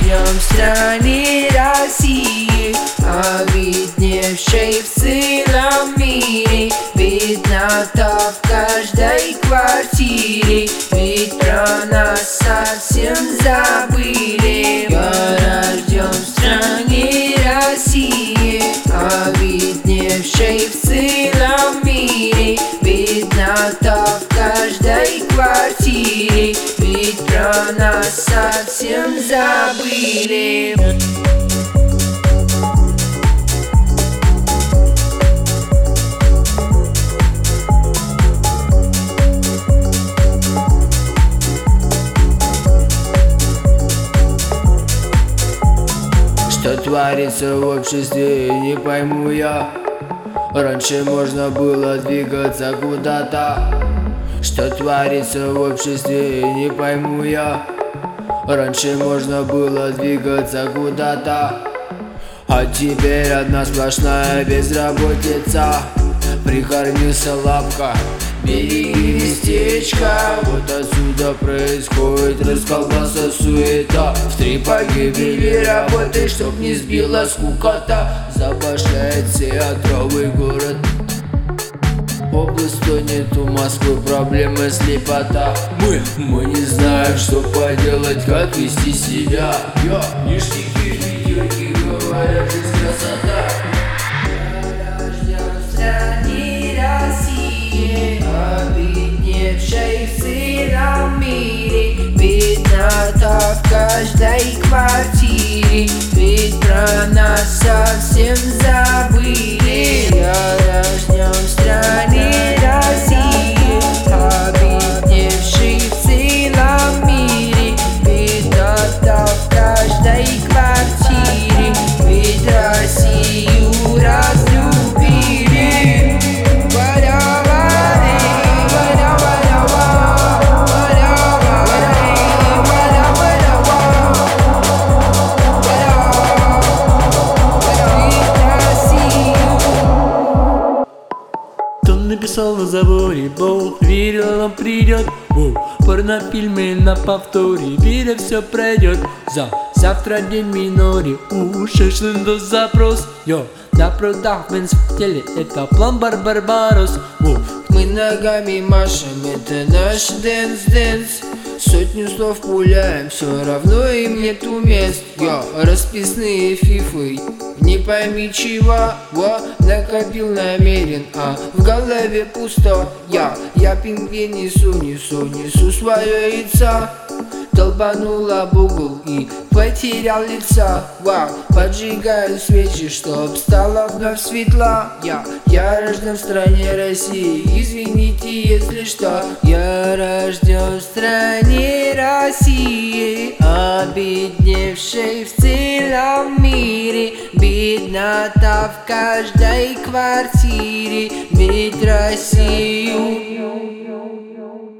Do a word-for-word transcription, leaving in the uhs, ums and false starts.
рожден в стране России, обедневшей в целом мире. Беднота в каждой квартире, ведь про нас совсем забыли. Я рожден в стране России, обедневшей в целом мире. Беднота в каждой квартире, ведь про нас совсем забыли. Что творится в обществе, не пойму я. Раньше можно было двигаться куда-то. Что творится в обществе, не пойму я. Раньше можно было двигаться куда-то, а теперь одна сплошная безработица. Прикормился лапка, бери местечко. Вот отсюда происходит расколбаса, суета. В три погибели работы, чтоб не сбила скукота. Забашляет театровый город, область тонет, у Москвы проблемы слепота. Мы, мы не знаем, что поделать, как вести себя. Я, ништяки, видюки, говорят, жизнь красота. Я рожден в стране России, обедневшей в целом мире. Беднота в каждой квартире, ведь про нас совсем забыли. Я рожден в стране России, обедневшей в целом мире. Беднота в каждой квартире, ведь Россию разлюбили. Написал на заборе: Бог верил, он придет. Порнофильмы на повторе, веря, все пройдет. За завтра день минори, у Шешлинда запрос. Йо, на прудах Бенз в теле, это план Барбарос. Мы ногами машем, это наш дэнс-дэнс. Сотню слов пуляем, все равно им нету мест. Я расписные фифы, не пойми чего. Во, накопил намерен, а в голове пусто. Я, я пингвин несу, несу, несу свое яйцо. Долбанул об угол и потерял лица. Вау, поджигаю свечи, чтоб стало вновь светло. Я, я рожден в стране России, извините, если что. Я рожден в стране России, обедневшей в целом мире. Беднота в каждой квартире, ведь Россию